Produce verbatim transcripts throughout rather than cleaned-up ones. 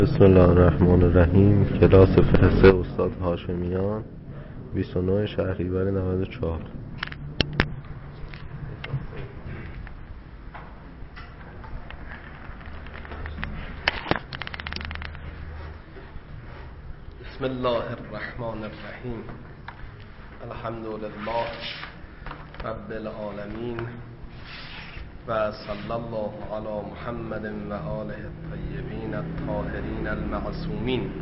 بسم الله الرحمن الرحیم. کلاس فقه استاد هاشمیان، بیست و نه شهریور نود و چهار. بسم الله الرحمن الرحیم. الحمد لله رب العالمین و صلی الله علی محمد و آله الطیبین الطاهرین المعصومین.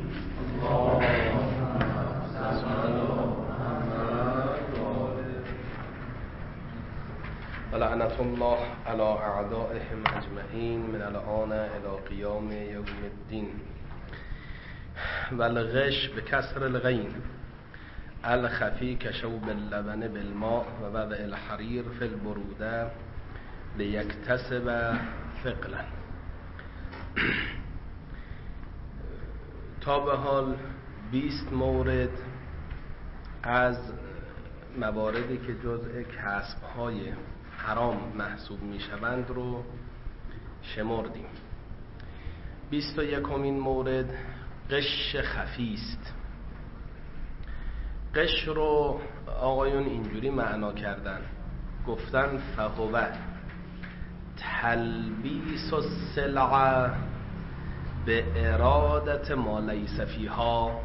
و لعنت الله علی اعدائهم اجمعین من الان الی قیام یوم الدین. و الغش به کسر الغین الخفی کشوب اللبن بالماء و وضع الحریر فی البروده لیکتسب ثقلا. تا به حال بیست مورد از مواردی که جزء کسب‌های حرام محسوب می‌شوند رو شمردیم. بیست و یکمین مورد غش خفی است. غش رو آقایون اینجوری معنا کردن، گفتن فهو تلبیس السلع به ارادت ما لیس فیها.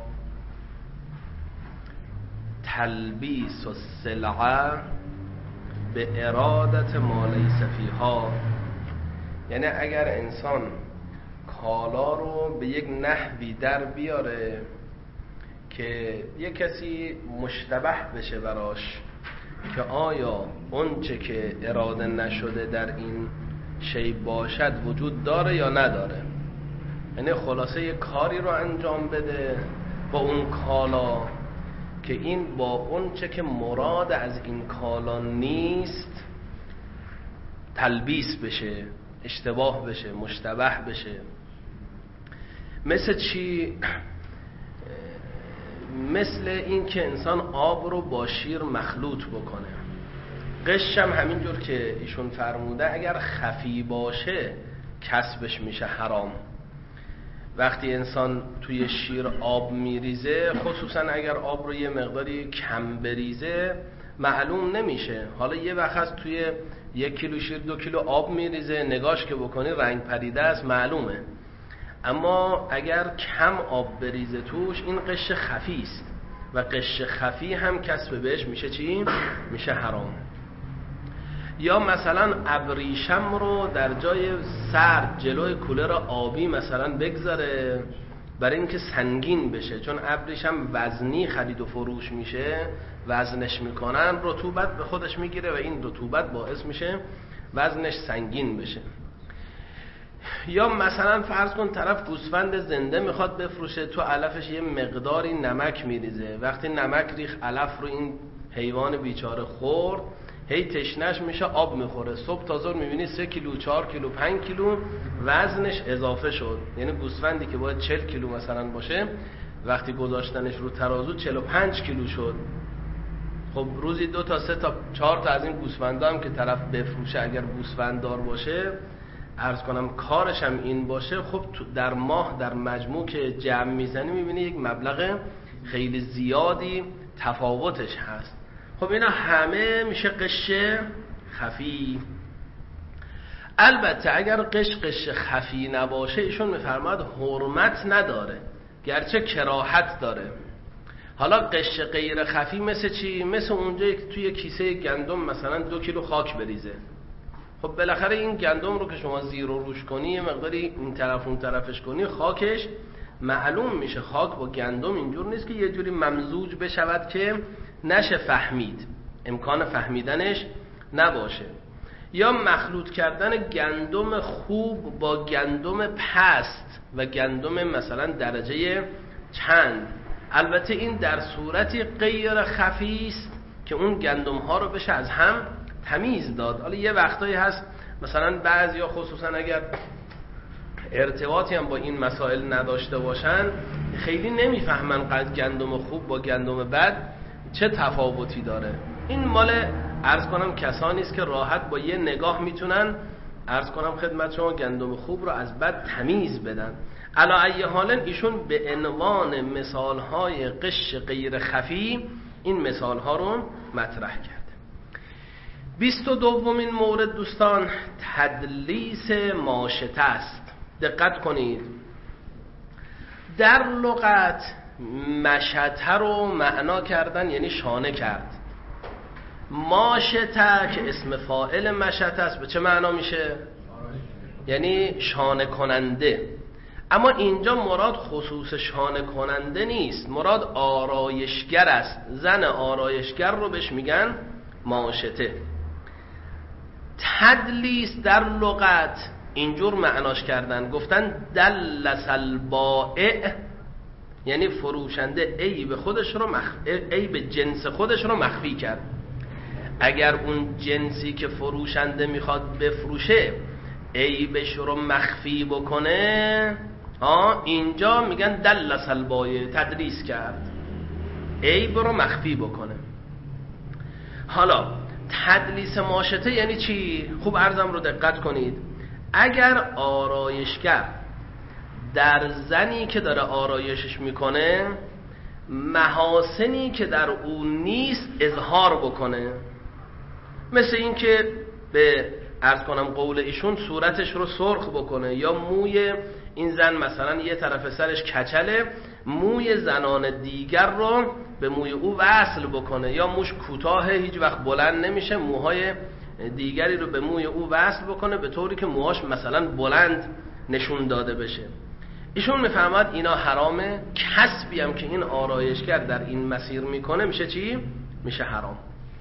تلبیس السلع به ارادت ما لیس فیها یعنی اگر انسان کالا رو به یک نحوی در بیاره که یک کسی مشتبه بشه براش که آیا اونچه که اراده نشده در این شی باشد وجود داره یا نداره، یعنی خلاصه یک کاری رو انجام بده با اون کالا که این با اونچه که مراد از این کالا نیست تلبیس بشه، اشتباه بشه، مشتبه بشه. مثل چی؟ مثل این که انسان آب رو با شیر مخلوط بکنه. غش هم همینجور که ایشون فرموده اگر خفی باشه کسبش میشه حرام. وقتی انسان توی شیر آب میریزه، خصوصا اگر آب رو یه مقداری کم بریزه معلوم نمیشه. حالا یه وقت هست توی یک کیلو شیر دو کیلو آب میریزه، نگاش که بکنی رنگ پریده است معلومه. اما اگر کم آب بریزه توش این غش خفی است و غش خفی هم کسب بهش میشه چی؟ میشه حرام. یا مثلا ابریشم رو در جای سرد جلوی کولر آبی مثلا بگذاره برای اینکه سنگین بشه، چون ابریشم وزنی خرید و فروش میشه، وزنش میکنن رطوبت به خودش میگیره و این رطوبت باعث میشه وزنش سنگین بشه. یا مثلا فرض کن طرف گوسفند زنده میخواد بفروشه، تو علفش یه مقداری نمک میریزه، وقتی نمک ریخ علف رو این حیوان بیچاره خورد، هی تشنش میشه آب میخوره، صبح تا ظهر میبینی سه کیلو چهار کیلو پنج کیلو وزنش اضافه شد. یعنی گوسفندی که باید چهل کیلو مثلا باشه وقتی گذاشتنش رو ترازو چهل و پنج کیلو شد. خب روزی دو تا سه تا چهار تا از این گوسفندا هم که طرف بفروشه اگر گوسفنددار باشه، عرض کنم کارش هم این باشه، خب در ماه در مجموع که جمع میزنی میبینی یک مبلغ خیلی زیادی تفاوتش هست. خب اینا همه میشه غش خفی. البته اگر غش غش خفی نباشه ایشون میفرماد حرمت نداره، گرچه کراهت داره. حالا غش غیر خفی مثل چی؟ مثل اونجایی که توی کیسه گندم مثلا دو کیلو خاک بریزه. خب بالاخره این گندم رو که شما زیر و روش کنی یه مقداری این طرف اون طرفش کنی خاکش معلوم میشه. خاک با گندم اینجور نیست که یه جوری ممزوج بشود که نشه فهمید، امکان فهمیدنش نباشه. یا مخلوط کردن گندم خوب با گندم پست و گندم مثلا درجه چند. البته این در صورتی غیر خفی است که اون گندم ها رو بشه از هم تمیز داد. حالا یه وقتایی هست مثلا بعضیا خصوصا اگر ارتباطی هم با این مسائل نداشته باشن خیلی نمیفهمن قد گندم خوب با گندم بد چه تفاوتی داره. این مال عرض کنم کسانی است که راحت با یه نگاه میتونن عرض کنم خدمت شما گندم خوب رو از بد تمیز بدن. علا ای حال ایشون به عنوان مثالهای غش غیر خفی این مثالها رو مطرح کرد. بیست و دومین مورد دوستان تدلیس ماشطه است. دقت کنید، در لغت مشطه رو معنا کردن یعنی شانه کرد. ماشطه که اسم فاعل مشطه است به چه معنا میشه؟ یعنی شانه کننده. اما اینجا مراد خصوص شانه کننده نیست، مراد آرایشگر است. زن آرایشگر رو بهش میگن ماشطه. تدلیس در لغت اینجور معناش کردن، گفتن دلس البائع یعنی فروشنده عیب خودش رو مخ... عیب جنس خودش رو مخفی کرد. اگر اون جنسی که فروشنده میخواد بفروشه عیبش رو مخفی بکنه، ها اینجا میگن دلس البائع، تدلیس کرد، عیب رو مخفی بکنه. حالا تدلیس ماشطه یعنی چی؟ خوب عرضم رو دقت کنید. اگر آرایشگر در زنی که داره آرایشش میکنه محاسنی که در اون نیست اظهار بکنه، مثل این که به عرض کنم قول ایشون صورتش رو سرخ بکنه، یا موی این زن مثلا یه طرف سرش کچله، موی زنان دیگر رو به موی او وصل بکنه، یا موش کوتاه هیچ وقت بلند نمیشه، موهای دیگری رو به موی او وصل بکنه به طوری که موهاش مثلا بلند نشون داده بشه. ایشون میفهمد اینا حرامه. کسبی هم که این آرایشگر در این مسیر میکنه میشه چی؟ میشه حرام.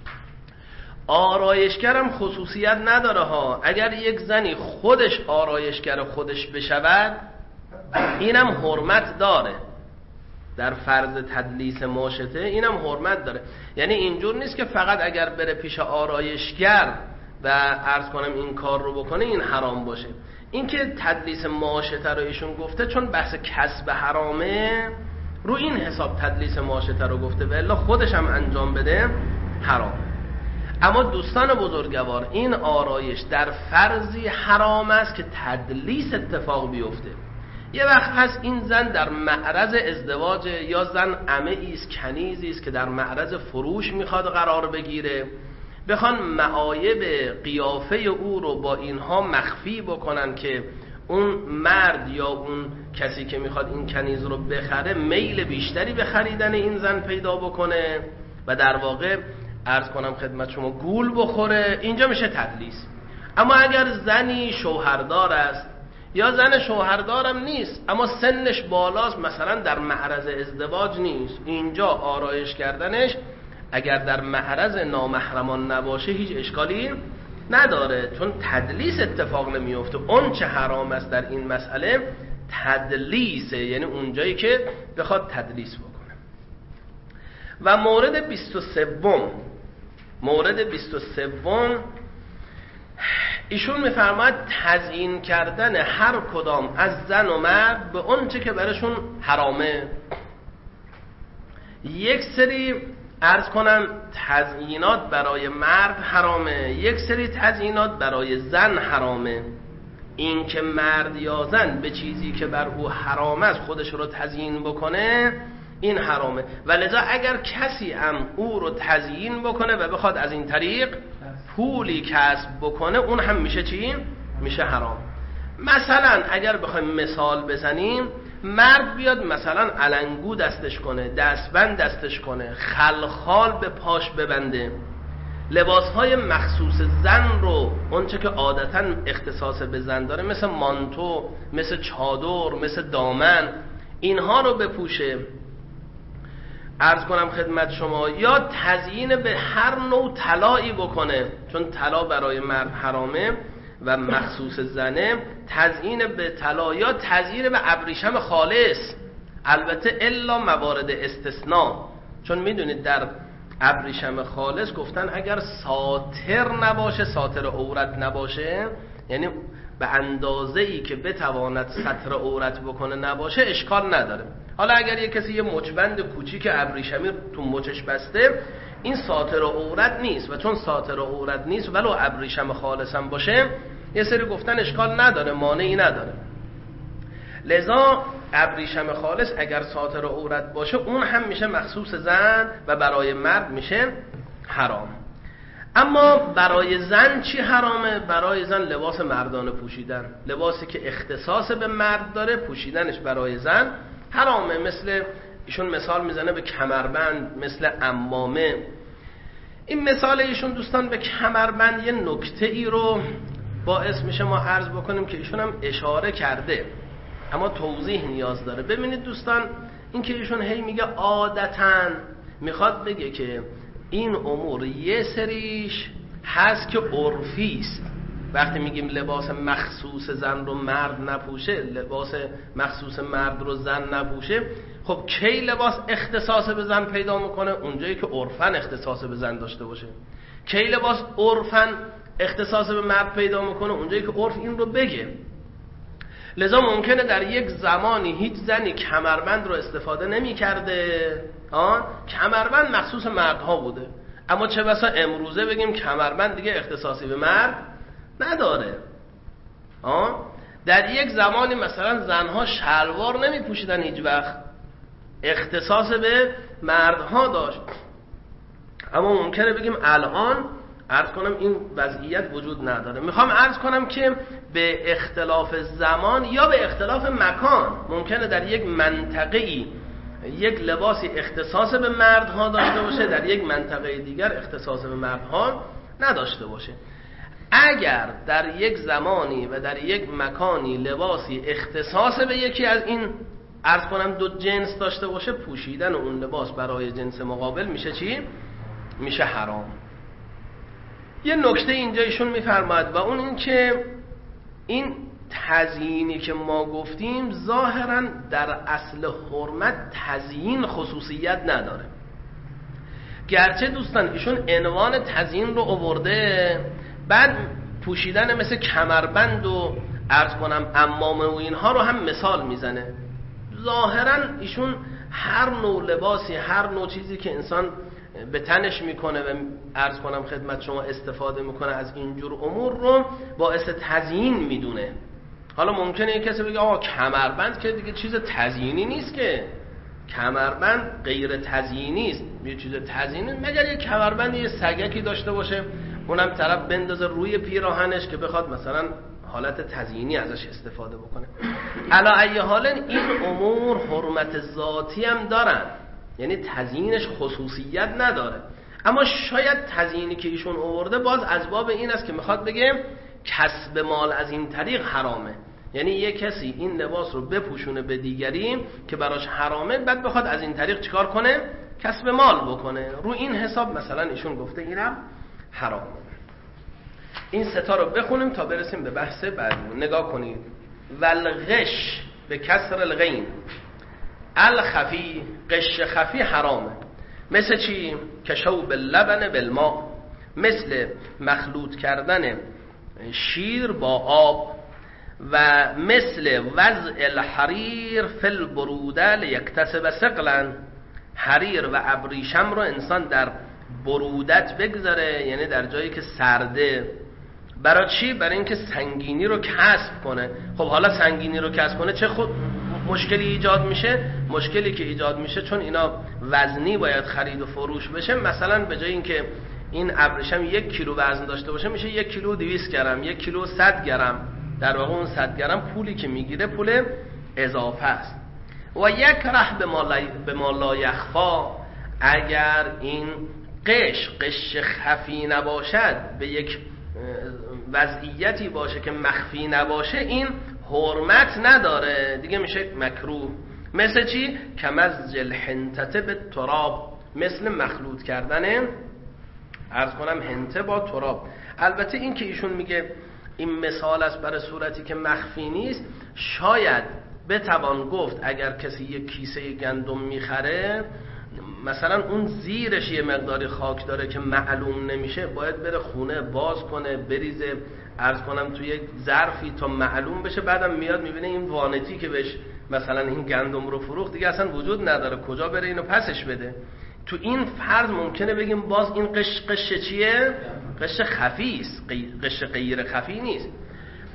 آرایشگرم خصوصیت نداره ها. اگر یک زنی خودش آرایشگر خودش بشود اینم حرمت داره. در فرض تدلیس ماشطه اینم حرمت داره. یعنی اینجور نیست که فقط اگر بره پیش آرایشگر و عرض کنم این کار رو بکنه این حرام باشه. این که تدلیس ماشطه رو ایشون گفته چون بحث کسب حرامه، رو این حساب تدلیس ماشطه رو گفته، و الا خودش هم انجام بده حرام. اما دوستان بزرگوار، این آرایش در فرضی حرام است که تدلیس اتفاق بیفته. یه وقت هست این زن در معرض ازدواج، یا زن عمه ایست، کنیزی است که در معرض فروش میخواد قرار بگیره، بخوان معایب قیافه او رو با اینها مخفی بکنن که اون مرد یا اون کسی که میخواد این کنیز رو بخره میل بیشتری به خریدن این زن پیدا بکنه و در واقع عرض کنم خدمت شما گول بخوره، اینجا میشه تدلیس. اما اگر زنی شوهردار است یا زن شوهردارم نیست اما سنش بالاست، مثلا در معرض ازدواج نیست، اینجا آرایش کردنش اگر در معرض نامحرمان نباشه هیچ اشکالی نداره، چون تدلیس اتفاق نمیفته. اون چه حرام است در این مسئله تدلیسه، یعنی اونجایی که بخواد تدلیس بکنه. و مورد بیست و سوم، مورد بیست و سوم ایشون میفرماید تزیین کردن هر کدام از زن و مرد به اون چه که برشون حرامه. یک سری عرض کنم تزیینات برای مرد حرامه، یک سری تزیینات برای زن حرامه. این که مرد یا زن به چیزی که بر او حرام است خودش رو تزیین بکنه این حرامه، و لذا اگر کسی هم او رو تزیین بکنه و بخواد از این طریق پولی کسب بکنه اون هم میشه چی؟ میشه حرام. مثلا اگر بخوایم مثال بزنیم، مرد بیاد مثلا علنگو دستش کنه، دستبند دستش کنه، خلخال به پاش ببنده، لباسهای مخصوص زن رو اونچه که عادتا اختصاص به زن داره مثل مانتو، مثل چادر، مثل دامن، اینها رو بپوشه، عرض کنم خدمت شما، یا تزیین به هر نوع طلایی بکنه، چون طلا برای مرد حرامه و مخصوص زنه، تزیین به طلا یا تزیین به ابریشم خالص، البته الا موارد استثناء، چون میدونید در ابریشم خالص گفتن اگر ساتر نباشه، ساتر عورت نباشه، یعنی به اندازه‌ای که بتواند ستر عورت بکنه نباشه، اشکال نداره. حالا اگر یه کسی یه مچبند کوچیک ابریشمی تو مچش بسته، این ساتر عورت نیست، و چون ساتر عورت نیست ولو ابریشم خالص هم باشه، یه سری گفتن اشکال نداره، مانعی نداره. لذا ابریشم خالص اگر ساتر عورت باشه اون هم میشه مخصوص زن و برای مرد میشه حرام. اما برای زن چی حرامه؟ برای زن لباس مردانه پوشیدن، لباسی که اختصاص به مرد داره پوشیدنش برای زن حرامه. مثل ایشون مثال میزنه به کمربند، مثل عمامه. این مثال ایشون دوستان به کمربند یه نکته ای رو باعث میشه ما عرض بکنیم که ایشون هم اشاره کرده اما توضیح نیاز داره. ببینید دوستان، این که ایشون هی میگه عادتاً، میخواد بگه که این امور یه سریش هست که عرفی است. وقتی میگیم لباس مخصوص زن رو مرد نپوشه، لباس مخصوص مرد رو زن نپوشه، خب کی لباس اختصاص به زن پیدا میکنه؟ اونجایی که عرفاً اختصاص به زن داشته باشه. کی لباس عرفاً اختصاص به مرد پیدا میکنه؟ اونجایی که عرف این رو بگه. لذا ممکنه در یک زمانی هیچ زنی کمربند رو استفاده نمی کرده، کمربند مخصوص مردها بوده، اما چه بسا امروزه بگیم کمربند دیگه اختصاصی به مرد نداره. آه؟ در یک زمانی مثلا زنها شلوار نمی پوشیدن هیچ وقت، اختصاص به مردها داشت، اما ممکنه بگیم الان عرض کنم این وضعیت وجود نداره. میخوام عرض کنم که به اختلاف زمان یا به اختلاف مکان ممکنه در یک منطقه‌ای یک لباسی اختصاص به مردها داشته باشه، در یک منطقه دیگر اختصاص به مردها نداشته باشه. اگر در یک زمانی و در یک مکانی لباسی اختصاص به یکی از این عرض کنم دو جنس داشته باشه، پوشیدن اون لباس برای جنس مقابل میشه چی؟ میشه حرام. یه نکته اینجا ایشون میفرماید و اون این که این تزیینی که ما گفتیم ظاهرا در اصل حرمت تزیین خصوصیت نداره، گرچه دوستان ایشون عنوان تزیین رو آورده، بعد پوشیدن مثل کمربند و عرض کنم عمامه و اینها رو هم مثال میزنه. ظاهرا ایشون هر نوع لباسی، هر نوع چیزی که انسان به تنش میکنه و عرض کنم خدمت شما استفاده میکنه از اینجور امور رو باعث تزیین میدونه. حالا ممکنه یک کسی بگه آقا کمربند که دیگه چیز تزیینی نیست، که کمربند غیر تزیینی است، یه چیز تزیینی مگر یه کمربند یه سگکی داشته باشه اونم طرف بندازه روی پیراهنش که بخواد مثلا حالت تزیینی ازش استفاده بکنه. علا ای حال این امور حرمت ذاتی هم دارن، یعنی تزیینش خصوصیت نداره، اما شاید تزیینی که ایشون آورده باز از باب این است که میخواد بگه کسب مال از این طریق حرامه، یعنی یه کسی این لباس رو بپوشونه به دیگری که براش حرامه، بعد بخواد از این طریق چیکار کنه؟ کسب مال بکنه. رو این حساب مثلا ایشون گفته اینم حرامه. این ستا رو بخونیم تا برسیم به بحث بعدی. نگاه کنید. والغش به کسر الغین، الخفی، قش خفی حرامه. مثل چی؟ کشوب اللبن بالماء، مثل مخلوط کردن شیر با آب، و مثل وضع الحریر فی البروده لیکتسب ثقلا، حریر و ابریشم رو انسان در برودت بگذاره، یعنی در جایی که سرده. برای چی؟ برای اینکه سنگینی رو کسب کنه. خب حالا سنگینی رو کسب کنه چه خود مشکلی ایجاد میشه؟ مشکلی که ایجاد میشه چون اینا وزنی باید خرید و فروش بشه، مثلا به جای اینکه این ابریشم یک کیلو وزن داشته باشه میشه یک کیلو دویست گرم، یک کیلو صد گرم. در واقع اون صد گرم پولی که میگیره پول اضافه است. و یک ره به ما لا یخفا، اگر این قش قش خفی نباشد، به یک وضعیتی باشه که مخفی نباشه، این حرمت نداره دیگه، میشه مکروه. مثل چی؟ کمزج الحنطه به تراب، مثل مخلوط کردن عرض کنم حنطه با تراب. البته این که ایشون میگه این مثال است برای صورتی که مخفی نیست، شاید بتوان گفت اگر کسی یک کیسه گندم میخره، مثلا اون زیرش یه مقداری خاک داره که معلوم نمیشه، باید بره خونه باز کنه، بریزه عرض کنم توی یک ظرفی تا معلوم بشه، بعدم میاد میبینه این وانتی که بهش مثلا این گندم رو فروخت دیگه اصلا وجود نداره، کجا بره اینو پسش بده. تو این فرض ممکنه بگیم باز این قش قش چیه؟ قش خفی است، قش غیر خفی نیست.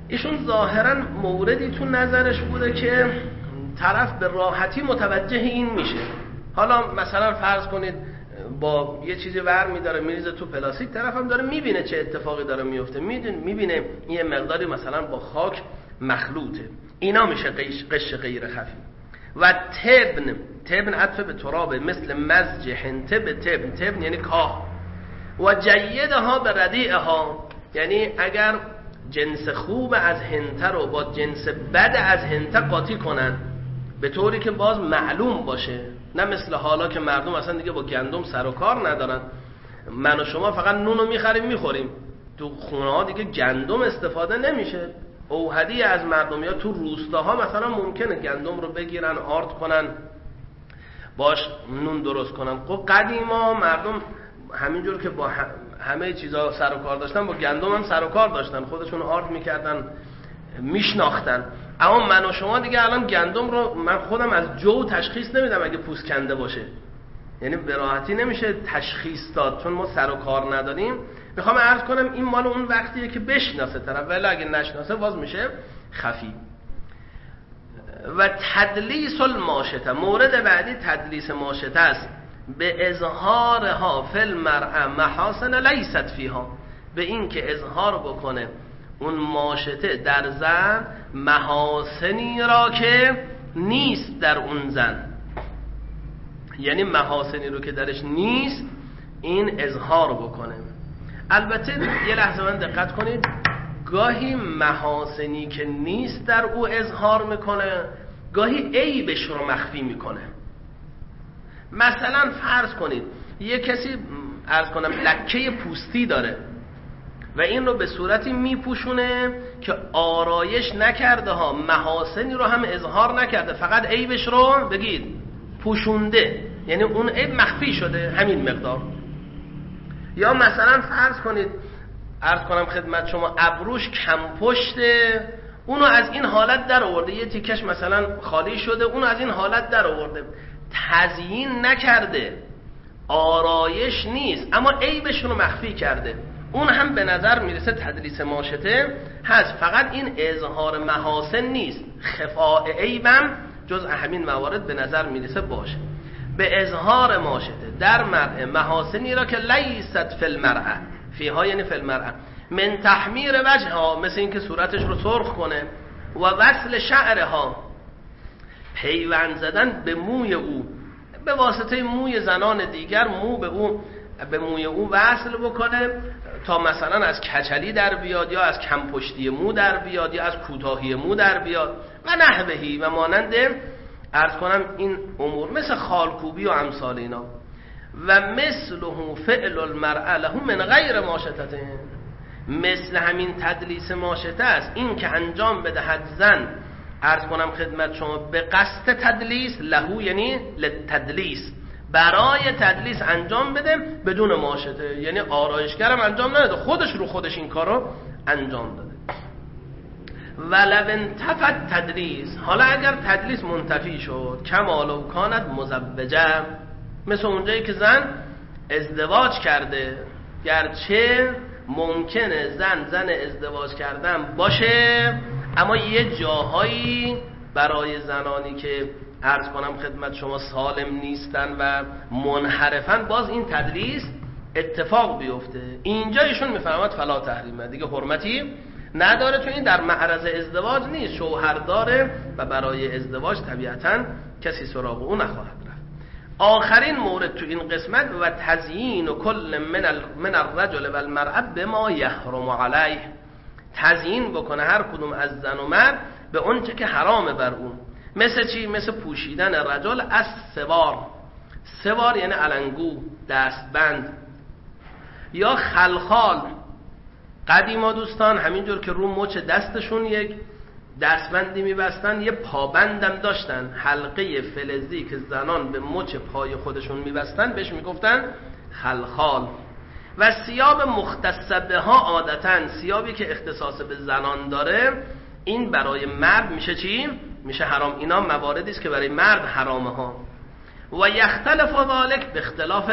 ایشون ظاهرا موردی تو نظرش بوده که طرف به راحتی متوجه این میشه. حالا مثلا فرض کنید با یه چیزی ور میداره میریزه تو پلاستیک، طرف هم داره میبینه چه اتفاقی داره میفته، میبینه یه مقداری مثلا با خاک مخلوطه. اینا میشه قش, قش غیر خفی. و تبن، تبن عطف به ترابه، مثل مزج هنته به تبن، تبن یعنی کاه. و جیدها به ردیعها، یعنی اگر جنس خوب از هنته رو با جنس بد از هنته قاطی کنن به طوری که باز معلوم باشه، نه مثل حالا که مردم اصلا دیگه با گندم سر و کار ندارن. من و شما فقط نون رو میخریم میخوریم، تو خونه ها دیگه گندم استفاده نمیشه. اوحدی از مردم یا تو روستاها مثلا ممکنه گندم رو بگیرن آرد کنن باش نون درست کنن. خب قدیما مردم همینجور که با همه چیزا سر و کار داشتن با گندم هم سر و کار داشتن، خودشون آرد میکردن میشناختن. اما من و شما دیگه الان گندم رو من خودم از جو تشخیص نمیدم اگه پوست کنده باشه، یعنی به راحتی نمیشه تشخیص داد چون ما سر و کار نداریم. میخوام عرض کنم این مال اون وقتیه که بشناسه طرف، ولی اگه نشناسه باز میشه خفی. و تدلیس الماشطه، مورد بعدی تدلیس ماشطه است. به اظهارها فی المرأة محاسن لیست فیها، به این که اظهار بکنه اون ماشطه در زن محاسنی را که نیست در اون زن، یعنی محاسنی رو که درش نیست این اظهار بکنه. البته یه لحظه من دقت کنید، گاهی محاسنی که نیست در او اظهار میکنه، گاهی عیبش رو مخفی میکنه. مثلا فرض کنید یه کسی عرض کنم لکه پوستی داره و این رو به صورتی میپوشونه که آرایش نکرده ها، محاسنی رو هم اظهار نکرده، فقط عیبش رو بگید پوشونده، یعنی اون عیب مخفی شده همین مقدار. یا مثلا فرض کنید عرض کنم خدمت شما ابروش کم پشته، اونو از این حالت در آورده، یه تیکش مثلا خالی شده اونو از این حالت در آورده، تزیین نکرده، آرایش نیست اما عیبش رو مخفی کرده، اون هم به نظر میرسه تدلیس ماشطه هست، فقط این اظهار محاسن نیست، خفاء عیبم جز همین موارد به نظر میرسه باشه. به اظهار ماشطه در مرأة محاسنی را که لیست فی المرأة، فیها یعنی فی المرأة، من تحمیر وجهها، مثل اینکه صورتش رو سرخ کنه، و وصل شعرها، پیوند زدن به موی او، به واسطه موی زنان دیگر مو به او به موی او وصل بکنه تا مثلا از کچلی در بیاد یا از کم پشتی مو در بیاد یا از کوتاهی مو در بیاد و نحوهی و مانند عرض کنم این امور، مثل خالکوبی و امثال اینا. و مثله فعل المرأة له من غیر ماشطه، مثل همین تدلیس ماشطه است، این که انجام بدهد زن عرض کنم خدمت شما به قصد تدلیس، له یعنی لتدلیس، برای تدلیس انجام بده بدون ماشطه، یعنی آرایشگرم انجام نداده، خودش رو خودش این کارو انجام داده. ولو انتفت تدلیس، حالا اگر تدلیس منتفی شد، کما لو کانت مزوجه، مثل اونجایی که زن ازدواج کرده، گرچه ممکنه زن زن ازدواج کردن باشه اما یه جاهایی برای زنانی که عرض کنم خدمت شما سالم نیستن و منحرفن باز این تدلیس اتفاق بیفته. اینجا ایشون میفرماد فلا تحریمه، دیگه حرمتی نداره، تو این در معرض ازدواج نیست، شوهر داره و برای ازدواج طبیعتا کسی سراغ او نخواهد رفت. آخرین مورد تو این قسمت و تزیین و کل من, ال... من الرجل و المرأة بما یحرم علیه، تزیین بکنه هر کدوم از زن و مرد به اونچه که حرامه بر اون. مثل چی؟ مثل پوشیدن رجل از سوار، سوار یعنی علنگو، دستبند، یا خلخال. قدیما دوستان همینجور که رو مچ دستشون یک دستبندی میبستن، یه پابندم داشتن، حلقه فلزی که زنان به مچ پای خودشون میبستن بهش میگفتن خلخال. و ثیاب مختص بها عادتاً، ثیابی که اختصاص به زنان داره این برای مرد میشه چی؟ میشه حرام. اینا مواردی است که برای مرد حرامه ها. و یختلف ذلک به اختلاف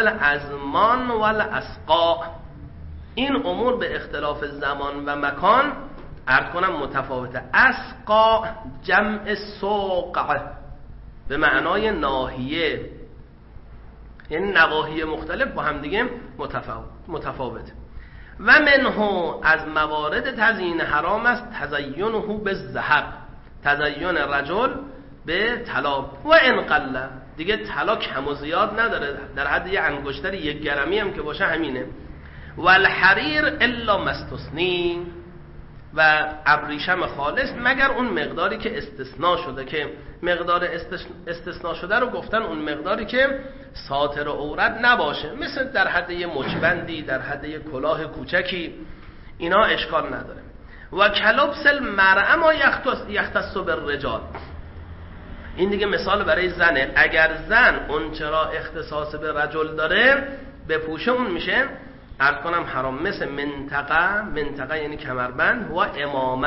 الازمان و الاسقاء، این امور به اختلاف زمان و مکان عرض کنم متفاوته. اسقا جمع سوق به معنای ناحیه، یعنی نواحی مختلف با هم دیگه متفاوته. و منه از موارد تزیین حرام است تزیینه به ذهب، تزیین رجل به طلا. و انقله دیگه طلا کم و زیاد نداره، در حد یه انگشتر یک گرمی هم که باشه همینه. و الحریر الا مستثنی، و ابریشم خالص مگر اون مقداری که استثناء شده، که مقدار استثناء شده رو گفتن اون مقداری که ساتر عورت نباشه، مثل در حد یه مچبندی، در حد یه کلاه کوچکی، اینا اشکال نداره. و کلبس المرأه ما یختص بالرجال، این دیگه مثال برای زنه. اگر زن اون چرا اختصاص به رجل داره بپوشه، اون میشه عرض کنم حرام. مثل منطقه، منطقه یعنی کمربند، و امامه،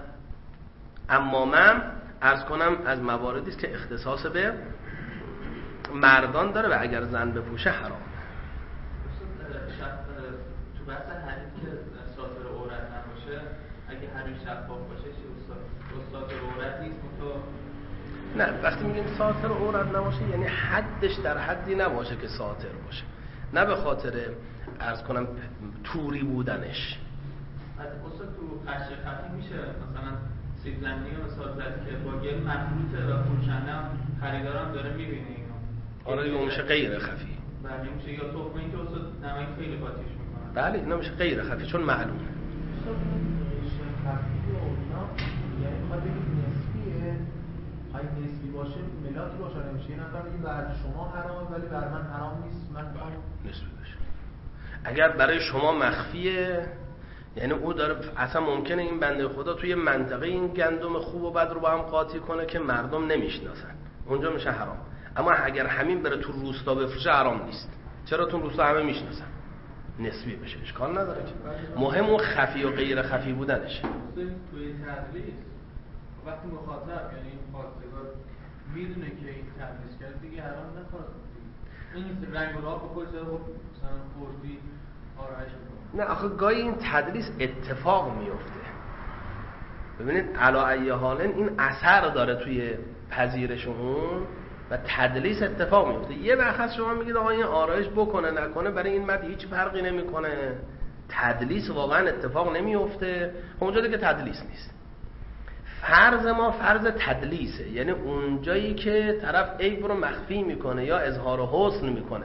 امامه عرض کنم از مواردی است که اختصاص به مردان داره و اگر زن بپوشه حرام. تو بحث حدیث که ساتر عورت نباشه، اگه حریم شفاف باشه چه ساتر عورت نیست؟ نه، وقتی میگیم ساتر عورت نباشه یعنی حدش در حدی نباشه که ساتر باشه، نه به خاطر عرض کنم توری بودنش. از اصلا تو قش خفی میشه مثلا سیب زمینی و مثال زد که با گل مخلوطه و فروشنده هم خریدارم داره میبینه اینو. آره دیگه میشه غیر خفی. بله میشه، یا تخمه این که اصلا نمک خیلی قاطیش میکنن. بله اینا میشه غیر خفی چون معلومه. خفی و اونا یعنی میخواد بگید نسبیه، اگه نسبی باشه ملاک روشن نمیشه. یه نفر میگه بر شما حرامه ولی بر من حرام نیست، من میخوام نسبی باشه. اگر برای شما مخفیه یعنی او داره اصلا ممکنه این بنده خدا توی منطقه این گندم خوب و بد رو با هم قاطی کنه که مردم نمیشناسن، اونجا میشه حرام. اما اگر همین بره تو روستا بفروشه حرام نیست. چرا؟ تو روستا همه میشناسن، نسبی بشه اشکال نداره که. مهم اون خفی و غیر خفی بودنشه. توی تدریس وقتی مخاطب یعنی این خواستگار میدونه که این تدریس کرد دیگه حرام نخواد، این رنگ و راه به خودش خب مثلا خوردی آرایش میکنه. نه آخه گاهی این تدریس اتفاق میفته. ببینید علا ای حالن این اثر داره توی پذیرش اون و تدلیس اتفاق میفته. یه وقت شما میگید آقا این آرایش بکنه نکنه برای این مرد هیچ فرقی نمیکنه، تدلیس واقعا اتفاق نمیفته، اونجا دیگه تدلیس نیست. فرض ما فرض تدلیسه، یعنی اونجایی که طرف عیب رو مخفی میکنه یا اظهار حسن میکنه،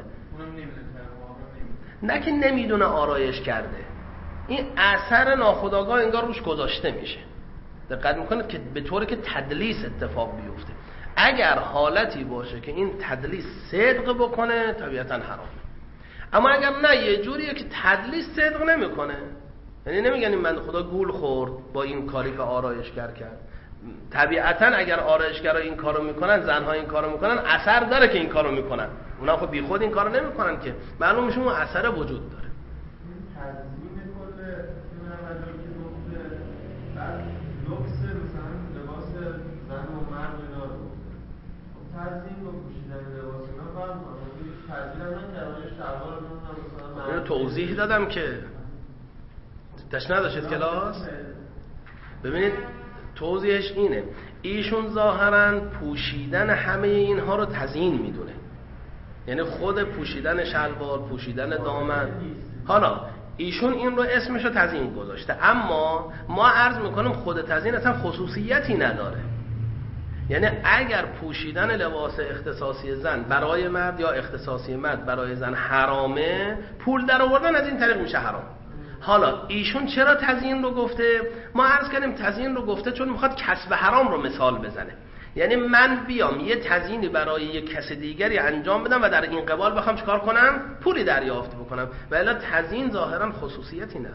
نه که نمیدونه آرایش کرده، این اثر ناخودآگاه انگار روش گذاشته میشه. دقت میکنید که به طوری که تدلیس اتفاق بیفته. اگر حالتی باشه که این تدلیس صدق بکنه طبیعتا حرام. اما اگر نه یه جوریه که تدلیس صدق نمیکنه، یعنی نمیگن این بنده خدا گول خورد با این کاری که آرایشگر کرد، طبیعتا اگر آرایشگرا این کارو میکنن، زنها این کارو میکنن، اثر داره که این کارو میکنن. اونا خب بی خود این کارو نمیکنن که، معلوم میشه اون اثر وجود داره. تضمین کل این عملی که گفته بعد لبس مثلا لباس زن و مرد اینا رو خب تضمین با پوشیدن لباس اینا فرق میکنه. تضمین هم نکردن شلوار نمیدونم مثلا اینو توضیح دادم که تش نداشتید کلاس. ببینید توضیحش اینه، ایشون ظاهرا پوشیدن همه اینها رو تزیین میدونه، یعنی خود پوشیدن شلوار، پوشیدن دامن، حالا ایشون این رو اسمش رو تزیین گذاشته. اما ما عرض میکنیم خود تزیین اصلا خصوصیتی نداره. یعنی اگر پوشیدن لباس اختصاصی زن برای مرد یا اختصاصی مرد برای زن حرامه، پول در آوردن از این طریق میشه حرام. حالا ایشون چرا تزیین رو گفته؟ ما عرض کردیم تزیین رو گفته چون میخواد کسب حرام رو مثال بزنه. یعنی من بیام یه تزیینی برای یه کس دیگری انجام بدم و در این قبال بخوام چیکار کنم؟ پولی دریافت بکنم. و الا تزیین ظاهرا خصوصیتی نداره.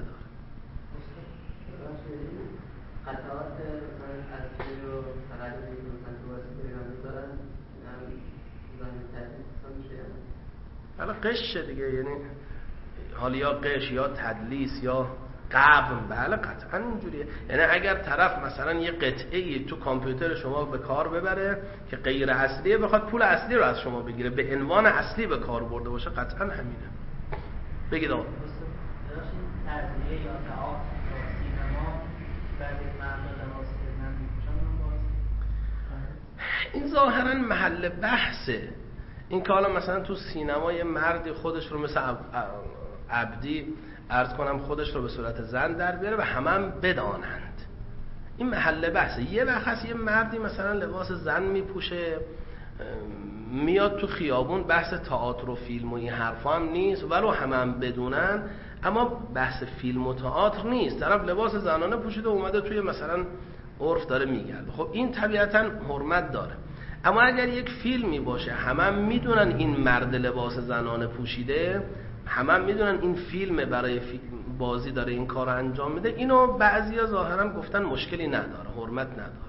قطعات اصلی رو فقط مثلا تو واسه ایران میذارن، زمین تدلیس میشه. حالا قش دیگه، یعنی حالا یا قش یا تدلیس یا قبل، بله قطعا اینجوریه. یعنی اگر طرف مثلا یه قطعه‌ای تو کامپیوتر شما به کار ببره که غیر اصلیه، بخواد پول اصلی رو از شما بگیره، به عنوان اصلی به کار برده باشه، قطعا همینه. بگید آقا تربیه یا تعاطف سینما بعد مرد لباس خدمت میپوشن اون باز این ظاهرا محل بحثه. این که حالا مثلا تو سینما یه مردی خودش رو مثل عبدی عرض کنم خودش رو به صورت زن در بیاره و همه هم بدانند، این محل بحثه. یه وقت هست یه مردی مثلا لباس زن میپوشه میاد تو خیابون، بحث تئاتر و فیلم و این حرفا هم نیست ولو همه هم بدونن، اما بحث فیلم و تئاتر نیست. طرف لباس زنانه پوشیده اومده توی مثلا عرف داره میگرده، خب این طبیعتا حرمت داره. اما اگر یک فیلمی باشه همه هم میدونن این مرد لباس زنانه پوشیده، همه هم میدونن این فیلم برای بازی داره این کار رو انجام میده، اینو بعضیا ظاهرا گفتن مشکلی نداره، حرمت نداره.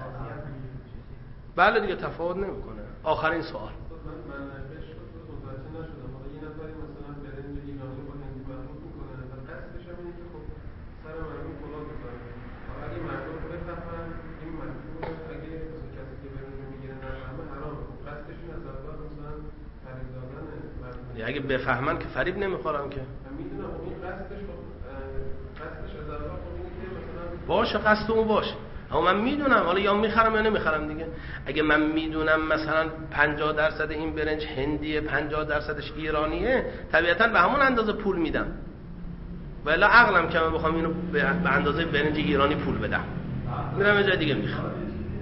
بله دیگه تفاوت نمیکنه. آخرین سوال. اگه بفهمن که فریب نمیخورم که. میدونم این قصدش قصدش از اول مثلا باشه، قصد اون باشه، اما من میدونم حالا یا میخرم یا نمیخرم دیگه. اگه من میدونم مثلا پنجاه درصد این برنج هندیه پنجاه درصدش ایرانیه، طبیعتا به همون اندازه پول میدم، ولی عقلم کمه بخوام اینو به اندازه برنج ایرانی پول بدم، میرم یه جای دیگه میخرم.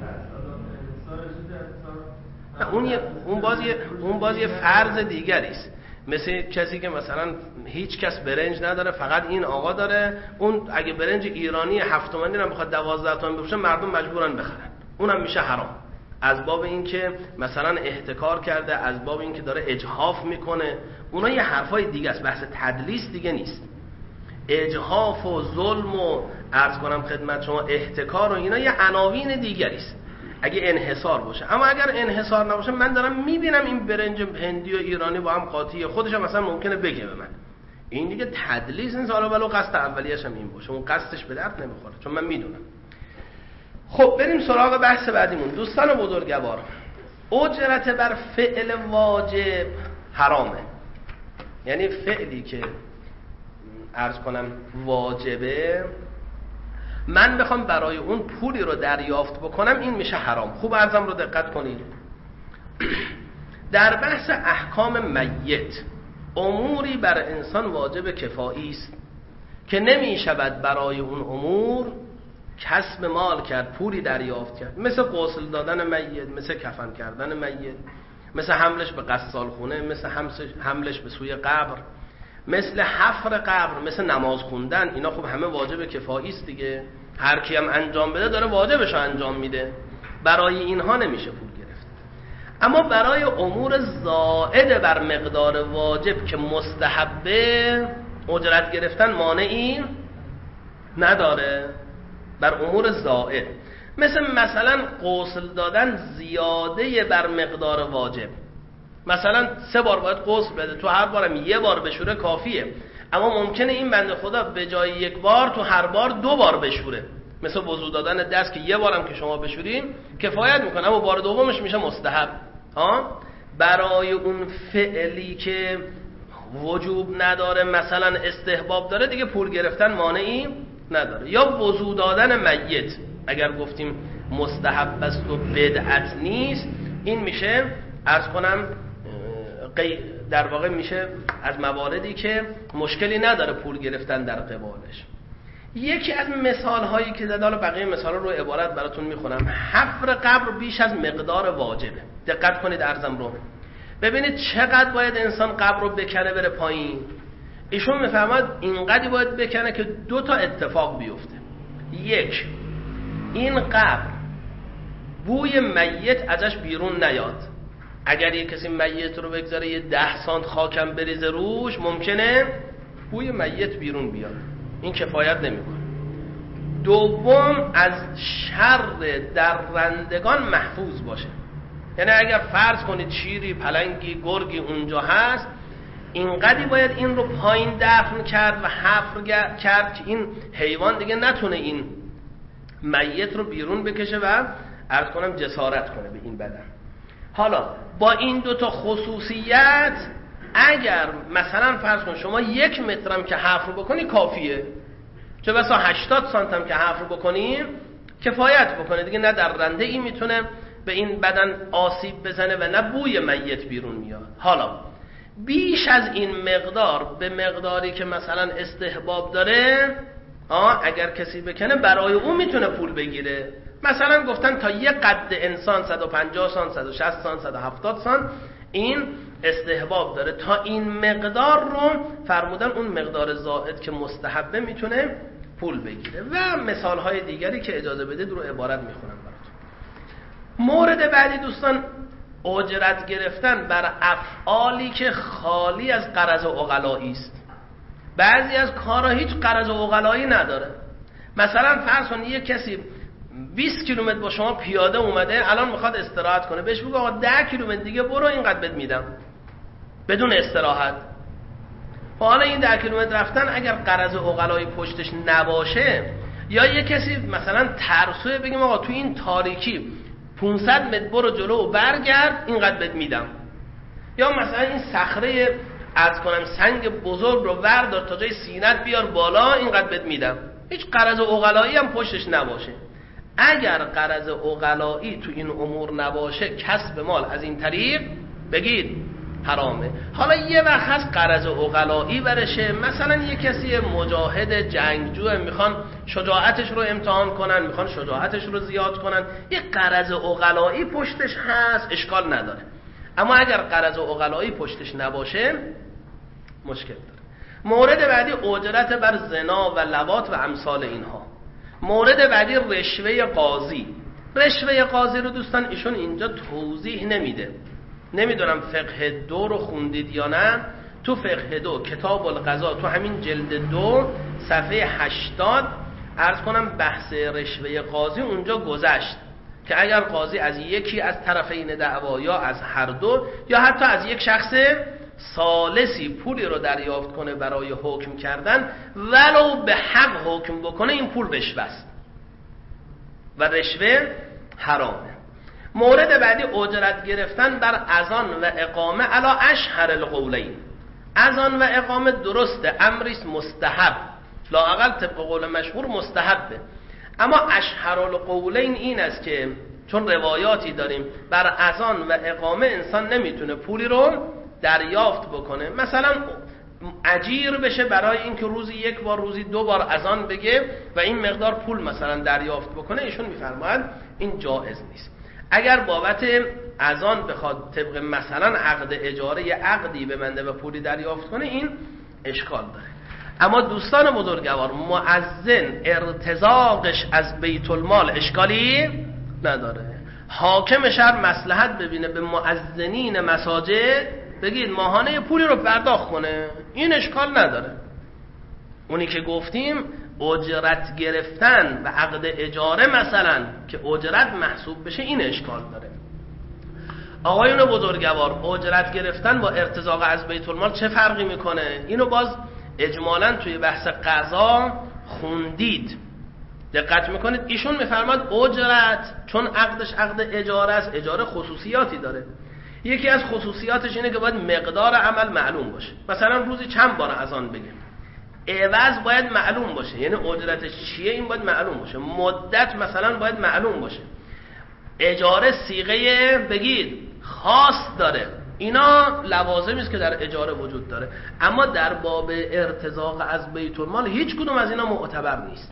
اون یه اون باز یه اون باز یه فرض دیگری است، مثل کسی که مثلا هیچ کس برنج نداره فقط این آقا داره، اون اگه برنج ایرانی هفت تومانی رو بخواد دوازده تومن بفروشه مردم مجبورن بخرن، اونم میشه حرام، از باب اینکه مثلا احتکار کرده، از باب اینکه داره اجحاف میکنه. اونا یه حرفای دیگه است، بحث تدلیس دیگه نیست. اجحاف و ظلم و عرض کنم خدمت شما احتکار و اینا یه عناوین دیگری است اگه انحصار باشه. اما اگر انحصار نباشه، من دارم میبینم این برنج هندی و ایرانی با هم قاطیه، خودش هم مثلا ممکنه بگه به من، این دیگه تدلیس نیست، حالا ولو قصد اولیه‌اش هم این باشه، اون قصدش به درد نمیخوره چون من میدونم. خب بریم سراغ بحث بعدیمون. دوستان بزرگوار، اجرت بر فعل واجب حرامه، یعنی فعلی که عرض کنم واجبه، من بخوام برای اون پولی رو دریافت بکنم، این میشه حرام. خوب عرضم رو دقت کنید. در بحث احکام میت اموری بر انسان واجب کفایی است که نمیشود برای اون امور کسب مال کرد، پولی دریافت کرد، مثل غسل دادن میت، مثل کفن کردن میت، مثل حملش به قصال خونه، مثل حملش به سوی قبر، مثل حفر قبر، مثل نماز خوندن. اینا خب همه واجب کفایی است دیگه، هر کی هم انجام بده داره واجبش رو انجام میده، برای اینها نمیشه پول گرفت. اما برای امور زائد بر مقدار واجب که مستحبه، اجرت گرفتن مانعی نداره. بر امور زائد مثل مثلا غسل دادن زیاده بر مقدار واجب، مثلا سه بار باید غسل بده، تو هر بارم یه بار بشوره کافیه، اما ممکنه این بنده خدا به جای یک بار تو هر بار دو بار بشوره، مثل وضو دادن دست که یه بارم که شما بشوریم کفایت میکنه، اما بار دومش میشه مستحب. ها برای اون فعلی که وجوب نداره، مثلا استحباب داره، دیگه پول گرفتن مانعی نداره. یا وضو دادن میت اگر گفتیم مستحب است و بدعت نیست، این میشه عرض کنم در واقع میشه از مواردی که مشکلی نداره پول گرفتن در قبالش. یکی از مثال هایی که زدم، بقیه مثال رو عبارت براتون میخونم. حفر قبر بیش از مقدار واجبه. دقت کنید عرضم رو ببینید چقدر باید انسان قبر رو بکنه بره پایین. ایشون میفهمد اینقدری باید بکنه که دو تا اتفاق بیفته. یک، این قبر بوی میت ازش بیرون نیاد. اگر یک کسی میت رو بگذاره یه ده سانت خاکم بریزه روش، ممکنه بوی میت بیرون بیاد، این کفایت نمیکنه. دوم، از شر درندگان محفوظ باشه. یعنی اگر فرض کنید شیری، پلنگی، گرگی اونجا هست، اینقدری باید این رو پایین دفن کرد و حفر کرد که این حیوان دیگه نتونه این میت رو بیرون بکشه و عرض کنم جسارت کنه به این بدن. حالا با این دو تا خصوصیت، اگر مثلا فرض کن شما یک مترم که حفر بکنی کافیه، چه بسا هشتاد سانت هم که حفر بکنیم کفایت بکنه دیگه، نه درنده ای میتونه به این بدن آسیب بزنه و نه بوی میت بیرون میاد. حالا بیش از این مقدار به مقداری که مثلا استحباب داره آه اگر کسی بکنه برای اون میتونه پول بگیره. مثلا گفتن تا یه قد انسان صد و پنجاه سانت، صد و شصت سانت، صد و هفتاد سانت این استحباب داره، تا این مقدار رو فرمودن اون مقدار زائد که مستحبه میتونه پول بگیره. و مثال های دیگری که اجازه بدید رو عبارت میخونم براتون. مورد بعدی دوستان اجرت گرفتن بر افعالی که خالی از غرض عقلایی است. بعضی از کارها هیچ غرض عقلایی نداره. مثلا فرض کنید یک کسی بیست کیلومتر با شما پیاده اومده، الان میخواد استراحت کنه، بهش بگو آقا ده کیلومتر دیگه برو اینقدر بهت میدم بدون استراحت. حالا این ده کیلومتر رفتن اگر غرض عقلایی پشتش نباشه، یا یک کسی مثلا ترسوه بگیم آقا تو این تاریکی پانصد متر برو جلو و برگرد اینقدر بهت میدم، یا مثلا این صخره از کنم سنگ بزرگ رو وردار تا جای سینت بیار بالا اینقدر بهت میدم، هیچ غرض عقلایی هم پشتش نباشه. اگر غرض عقلایی تو این امور نباشه کسب مال از این طریق بگید حرامه. حالا یه وقت هست غرض عقلایی برشه، مثلا یه کسی مجاهد جنگجو میخوان شجاعتش رو امتحان کنن، میخوان شجاعتش رو زیاد کنن، یه غرض عقلایی پشتش هست اشکال نداره. اما اگر غرض عقلایی پشتش نباشه مشکل داره. مورد بعدی اجرت بر زنا و لواط و امثال اینها. مورد بعدی رشوه قاضی. رشوه قاضی رو دوستان ایشون اینجا توضیح نمیده، نمیدونم فقه دو رو خوندید یا نه. تو فقه دو کتاب القضا تو همین جلد دو صفحه هشتاد عرض کنم بحث رشوه قاضی اونجا گذشت که اگر قاضی از یکی از طرفین دعوا یا از هر دو یا حتی از یک شخص ثالثی پولی رو دریافت کنه برای حکم کردن، ولو به حق حکم بکنه این پول رشوه است و رشوه حرامه. مورد بعدی اجرت گرفتن بر اذان و اقامه علی اشهر القولین. اذان و اقامه درسته، امریست مستحب، لااقل طبق قول مشهور مستحبه، اما اشهر القولین این است که چون روایاتی داریم بر اذان و اقامه انسان نمیتونه پولی رو دریافت بکنه، مثلا اجیر بشه برای اینکه روزی یک بار روزی دو بار اذان بگه و این مقدار پول مثلا دریافت بکنه، ایشون میفرماید این جایز نیست. اگر بابت اذان بخواد طبق مثلا عقد اجاره یه عقدی ببنده و پولی دریافت کنه این اشکال داره. اما دوستان بزرگوار مؤذن ارتزاقش از بیت المال اشکالی نداره. حاکم شهر مصلحت ببینه به مؤذنین مساجد بگید ماهانه پولی رو پرداخت کنه، این اشکال نداره. اونی که گفتیم اجرت گرفتن و عقد اجاره مثلا که اجرت محسوب بشه این اشکال داره. آقایون بزرگوار اجرت گرفتن با ارتزاق از بیت المال چه فرقی میکنه؟ اینو باز اجمالاً توی بحث قضا خوندید، دقت میکنید. ایشون میفرماد اجرت چون عقدش عقد اجاره است، اجاره خصوصیاتی داره. یکی از خصوصیاتش اینه که باید مقدار عمل معلوم باشه، مثلا روزی چند بار اذان بگه، عوض باید معلوم باشه، یعنی اجرتش چیه این باید معلوم باشه، مدت مثلا باید معلوم باشه، اجاره صیغه بگید خاص داره. اینا لوازمی است که در اجاره وجود داره، اما در باب ارتزاق از بیت المال هیچ کدوم از اینا معتبر نیست.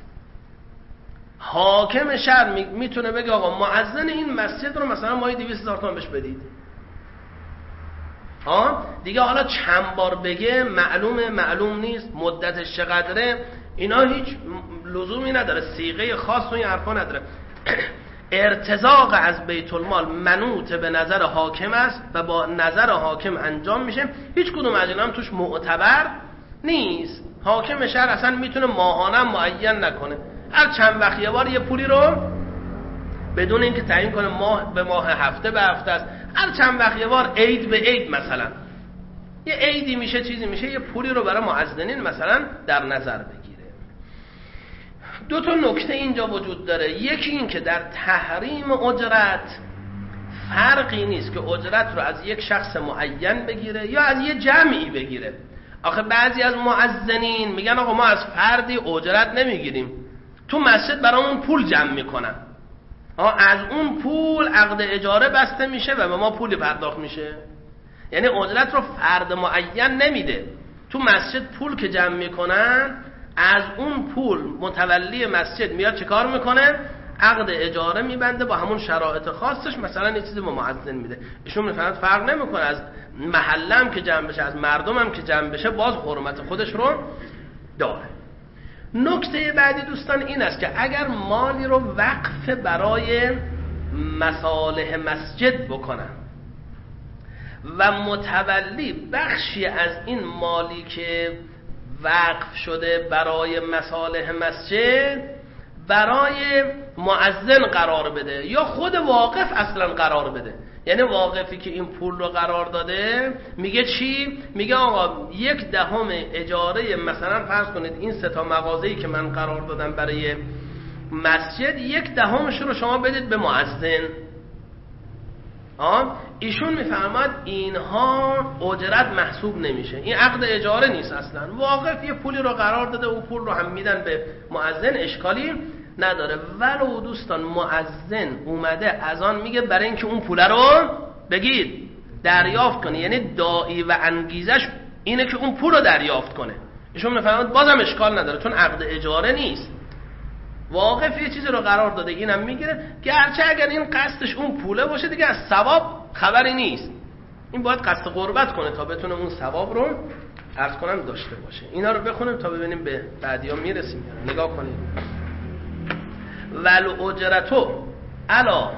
حاکم شهر میتونه بگه آقا مؤذن این مسجد رو مثلا ماهی دویست هزار تومان بهش بدید، ها دیگه حالا چند بار بگه معلومه معلوم نیست، مدتش چقدره، اینا هیچ لزومی نداره، صیغه خاص و این حرفا نداره. ارتزاق از بیت المال منوط به نظر حاکم است و با نظر حاکم انجام میشه، هیچ کدوم از اینا هم توش معتبر نیست. حاکم شهر اصلا میتونه ماهانه معین نکنه، هر چند وقت یه بار یه پولی رو بدون اینکه تعیین کنه ماه به ماه، هفته به هفته است، هر چند وقت یه بار عید به عید مثلا یه عیدی میشه چیزی میشه یه پولی رو برای مؤذنین مثلا در نظر بگیره. دو تا نکته اینجا وجود داره. یکی این که در تحریم اجرت فرقی نیست که اجرت رو از یک شخص معین بگیره یا از یه جمعی بگیره. آخه بعضی از مؤذنین میگن آقا ما از فردی اجرت نمیگیریم، تو مسجد برامون پول جمع میکنن، از اون پول عقد اجاره بسته میشه و به ما پولی پرداخت میشه. یعنی اجرت رو فرد معین نمیده، تو مسجد پول که جمع میکنن از اون پول متولی مسجد میاد چه کار میکنه؟ عقد اجاره میبنده با همون شرایط خاصش، مثلا یه چیزی به مؤذن میده. ایشون میفهمد فرق نمیکنه از محله هم که جمع بشه از مردم هم که جمع بشه باز حرمت خودش رو داره. نکته بعدی دوستان این است که اگر مالی رو وقف برای مصالح مسجد بکنن و متولی بخشی از این مالی که وقف شده برای مصالح مسجد برای مؤذن قرار بده یا خود واقف اصلا قرار بده، یعنی واقفی که این پول رو قرار داده میگه چی؟ میگه آقا یک دهم اجاره، مثلا فرض کنید این سه تا مغازه‌ای که من قرار دادم برای مسجد یک دهمش رو شما بدید به مؤذن. آه ایشون میفرماد اینها اجرت محسوب نمیشه، این عقد اجاره نیست اصلا، واقف یه پولی رو قرار داده اون پول رو هم میدن به مؤذن، اشکالی نداره. ولو دوستان مؤذن اومده از آن میگه برای اینکه اون پول رو بگید دریافت کنه، یعنی داعی و انگیزش اینه که اون پول رو دریافت کنه، ایشون میفرماد بازم اشکال نداره چون عقد اجاره نیست، واقف یه چیزی رو قرار داده اینم میگیره، گرچه اگر این قصدش اون پوله باشه دیگه از ثواب خبری نیست، این باید قصد قربت کنه تا بتونه اون ثواب رو عرض کنم داشته باشه. اینا رو بخونیم تا ببینیم به بعدیا میرسیم. نگاه کنید. ول اجرتو علا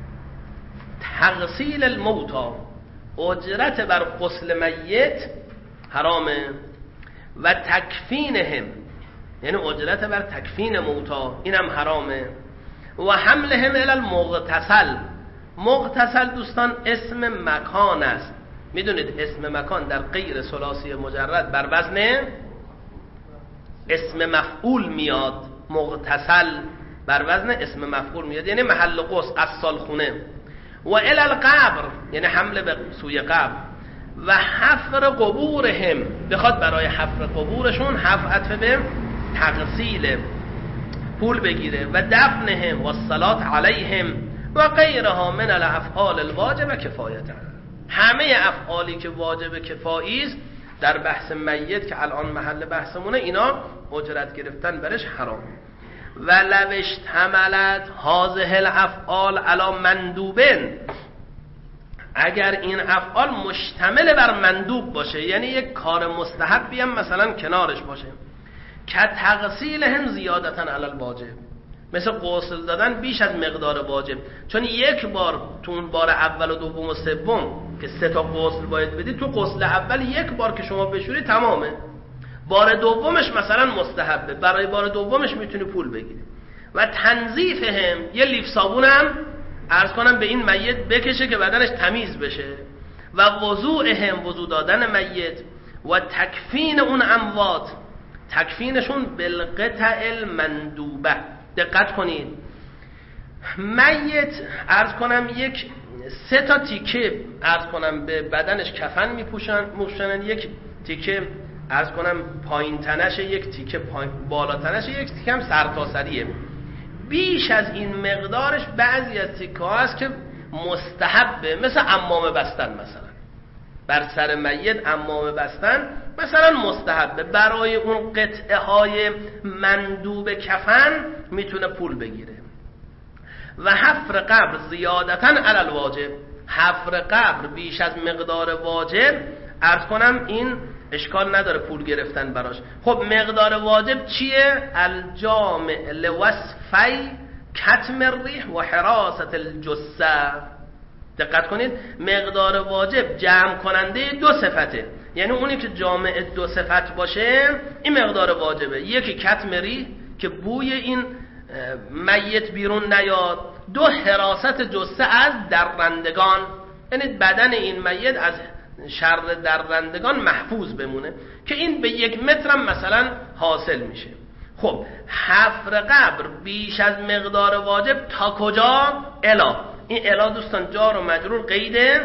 تغسیل الموتا، اجرت بر غسل میت حرامه، و تکفینهم، یعنی اجرت بر تکفین موتا اینم حرامه، و حملهم الی المغتسل. مغتسل دوستان اسم مکان است، میدونید اسم مکان در غیر ثلاثی مجرد بر وزن اسم مفعول میاد، مغتسل بر وزن اسم مفعول میاد، یعنی محل غسل، غسال خونه. و الی القبر، یعنی حمله به سوی قبر. و حفر قبورهم، بخواد برای حفر قبورشون حفر عطف به تغسیل پول بگیره. و دفنهم و الصلاة علیهم و غیرها من الافعال الواجب کفایتا، همه افعالی که واجب کفایی است در بحث میت که الان محل بحثمونه اینا اجرت گرفتن برش حرام. و لو اشتملت هذه الافعال علی مندوبن، اگر این افعال مشتمل بر مندوب باشه، یعنی یک کار مستحبی هم مثلا کنارش باشه، که تغسیلهم زیادتا علی الواجب، مثل غسل دادن بیش از مقدار واجب، چون یک بار تو اون بار اول و دوم و سوم که سه تا غسل باید بدی، تو غسل اول یک بار که شما بشوری تمامه، بار دومش مثلا مستحبه، برای بار دومش میتونی پول بگیری. و تنظیفهم، یه لیف صابون هم عرض کنم به این میت بکشه که بدنش تمیز بشه. و وضوءهم، وضو دادن میت. و تکفین اون اموات، تکفینشون بالقطع المندوبه. دقت کنید، میت عرض کنم یک سه تا تیکه عرض کنم به بدنش کفن میپوشن موشنن، یک تیکه عرض کنم پایین تنش، یک تیکه پایین بالا تنش، یک تیکه هم سرتاسریه. بیش از این مقدارش بعضی از تیکه ها هست که مستحبه، مثل عمامه بستن، مثلا بر سر میت عمامه بستن مثلا مستحبه، برای اون قطعه های مندوب کفن میتونه پول بگیره. و حفر قبر زیادتا علی الواجب، حفر قبر بیش از مقدار واجب عرض کنم این اشکال نداره پول گرفتن براش. خب مقدار واجب چیه؟ الجامع لوصفی کتم الریح و حراست الجثه. دقت کنید، مقدار واجب جمع کننده دو صفته، یعنی اونی که جامع دو صفت باشه این مقدار واجبه، یکی کتم ریح که بوی این میت بیرون نیاد، دو حراست جثه از درندگان، یعنی بدن این میت از شر درندگان محفوظ بمونه، که این به یک مترم مثلا حاصل میشه. خب حفر قبر بیش از مقدار واجب تا کجا؟ الا، این الا دوستان جار و مجرور قید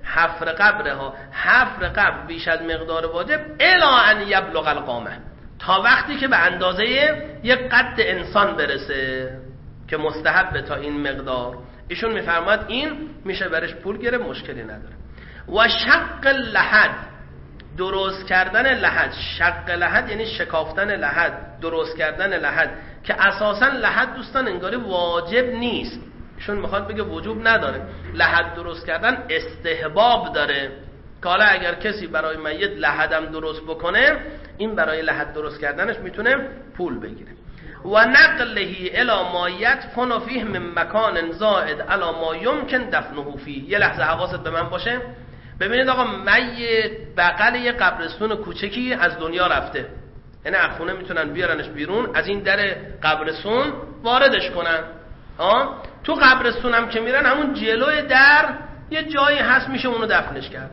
حفر قبره ها، حفر قبر بیش از مقدار واجب الا ان یبلغ القامه، تا وقتی که به اندازه یک قد انسان برسه که مستحب تا این مقدار. ایشون میفرماد این میشه برش پول گرفت، مشکلی نداره. و شق لحد، درست کردن لحد. شق لحد یعنی شکافتن لحد، درست کردن لحد، که اساسا لحد دوستان انگاری واجب نیست. ایشون میخواد بگه وجوب نداره، لحد درست کردن استحباب داره، که حالا اگر کسی برای میت لحدم درست بکنه، این برای لحد درست کردنش میتونه پول بگیره. و نقلهی الی ما یدفن فیه من مکان زائد الی ما یمکن دفنه فیه. یه لحظه حواست به من باشه. ببینید آقا، میت بغل یه قبرستون کوچکی از دنیا رفته، یعنی از خونه میتونن بیارنش بیرون، از این در قبرستون واردش کنن. آه؟ تو قبرستون هم که میرن، همون جلوی در یه جایی هست میشه اونو دفنش کرد.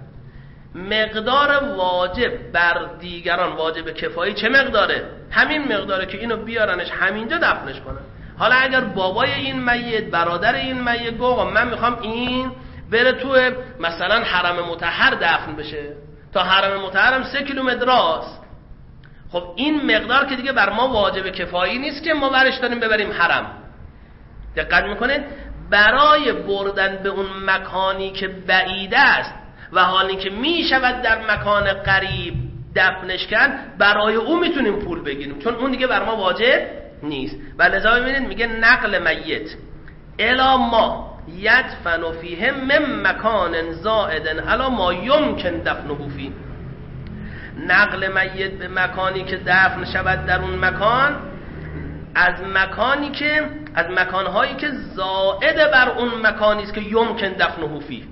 مقدار واجب بر دیگران، واجب کفایی چه مقداره؟ همین مقداره که اینو بیارنش همینجا دفنش کنن. حالا اگر بابای این میت، برادر این میت گفت من میخوام این بره تو مثلا حرم مطهر دفن بشه، تا حرم مطهر هم سه کیلومتر راست، خب این مقدار که دیگه بر ما واجب کفایی نیست که ما برش داریم ببریم حرم. دقت میکنید؟ برای بردن به اون مکانی که بعید است و حالی که میشود در مکان قریب دفنش کرد، برای او میتونیم پول بگیریم، چون اون دیگه بر ما واجب نیست. و لذا ببینید میگه نقل میت الا ما یدفن فیه من مکان زائد الا ما یمکن دفنه فیه. نقل میت به مکانی که دفن شود در اون مکان، از مکانی که از مکانهایی که زائد بر اون مکانی است که یمکن دفنه فیه.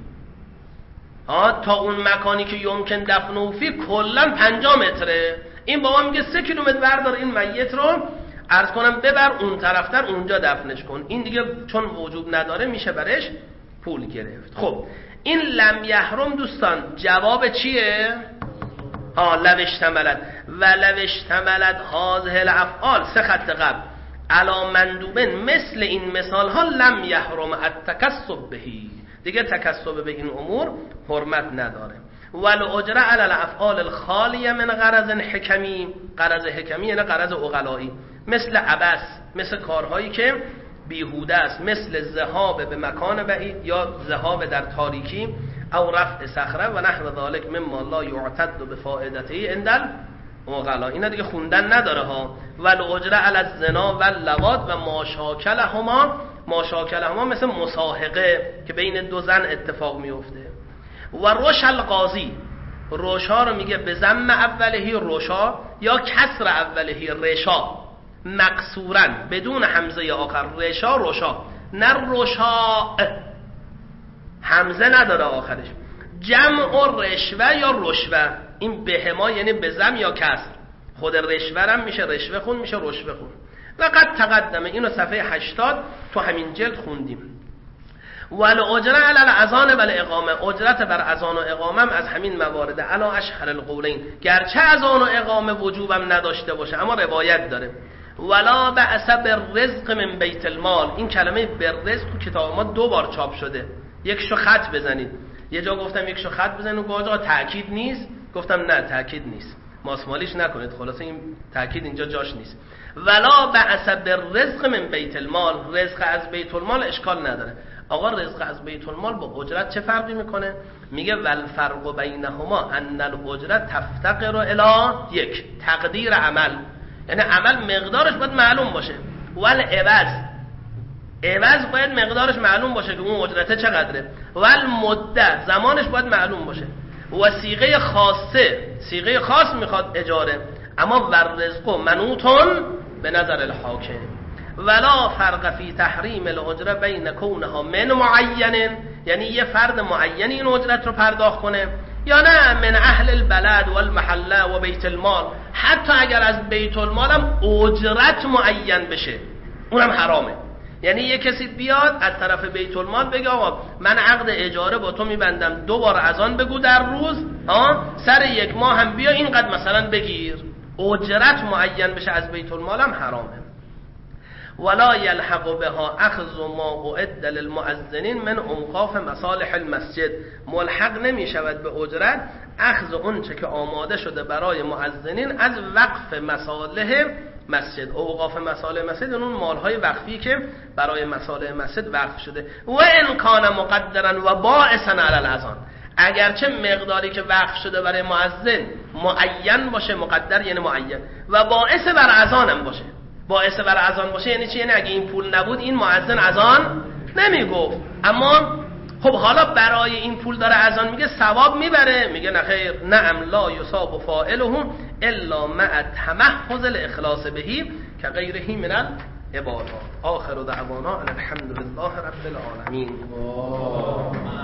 آه تا اون مکانی که یمکن دفنه فیه کلا پنجاه متره. این بابا میگه سه کیلومتر بردار این میت رو، عرض کنم ببر اون طرفتر، اونجا دفنش کن. این دیگه چون وجوب نداره میشه برش پول گرفت. خب این لم یحرم دوستان جواب چیه؟ آه لو اشتملت و لو اشتملت هذه الافعال سه خط قبل علی مندوبن، مثل این مثال ها لم یحرم التکسب بهی، دیگه تکسب به این امور حرمت نداره. والاجره علی الافعال الخالیه من غرض حکمی، غرض حکمی یعنی غرض عقلایی، مثل عبث، مثل کارهایی که بیهوده است، مثل ذهاب به مکان بعید یا ذهاب در تاریکی، او رفع صخره و نحو ذلک مما لا یعتد بفائدته عند العقلا. اینا دیگه خوندن نداره ها. والاجره علی الزنا واللواط و ما شاکلهما، ما شاکلهما مثل مساهقه که بین دو زن اتفاق میفته. و روش القاضی، روشا رو میگه به ضم اولهی روشا یا کسر اولهی رشا، مقصورن بدون همزه آخر، رشا روشا، نه روشا همزه نداره آخرش. جمع رشوه یا رشوه، این بهما یعنی به ضم یا کسر. خود رشوه هم میشه رشوه خون، میشه رشوه خون. وقد تقدمه، اینو صفحه هشتاد تو همین جلد خوندیم. والاجره علی الاذان و الاقامه، اجرت بر اذان و اقامه هم از همین موارد. علی اشهر القولین، گرچه اذان و اقامه وجوبم نداشته باشه اما روایت داره. ولا بأس بالرزق من بیت المال، این کلمه بالرزق تو کتاب ما دو بار چاپ شده، یکشو خط بزنید. یه جا گفتم یکشو خط بزنید و گفتم تأکید نیست، گفتم نه تأکید نیست، ماسمالیش نکنید، خلاصه این تأکید اینجا جاش نیست. ولا بأس بالرزق من بیت المال، رزق از بیت المال اشکال نداره. آقا رزق از بیت المال با اجرت چه فرقی میکنه؟ میگه والفرق بینهما ان الاجرت تفتقر الی یک، تقدیر عمل، یعنی عمل مقدارش باید معلوم باشه. والعوض، عوض باید مقدارش معلوم باشه که اون اجرته چقدره. والمده، زمانش باید معلوم باشه. و صیغه خاصه، صیغه خاص میخواد اجاره، اما والرزق منوطن به نظر الحاکم. ولا فرق فی تحریم الاجره بین کونها من معین، یعنی یه فرد معینی این اجرت رو پرداخت کنه، یا نه من اهل البلد والمحله و بیت المال، حتی اگر از بیت المال هم اجرت معین بشه اونم حرامه. یعنی یه کسی بیاد از طرف بیت المال بگه آقا من عقد اجاره با تو میبندم، دو بار اذان بگو در روز، ها سر یک ماه هم بیا اینقدر مثلا بگیر، اجرت معین بشه از بیت المال هم حرامه. ولا یلحق بها اخذ ما اعد للمؤذنین من اوقاف مصالح المسجد، ملحق نمی شود به اجرت اخذ اون چه که آماده شده برای مؤذنین از وقف مصالح مسجد. اوقاف مصالح مسجد اون مالهای وقفی که برای مصالح مسجد وقف شده. و ان کان مقدرا و باعثا علی الاذان، اگرچه مقداری که وقف شده برای مؤذن معین باشه، مقدر یعنی معین، و باعث بر اذانم باشه. باعث بر اذان باشه یعنی چی؟ یعنی اگه این پول نبود این مؤذن اذان نمیگفت، اما خب حالا برای این پول داره اذان میگه، ثواب میبره؟ میگه نه خیر، نعم لا یصاب فاعله الا مع تمحض الاخلاص بهی که غیره من العبادات. آخر دعوانا الحمد لله رب العالمین.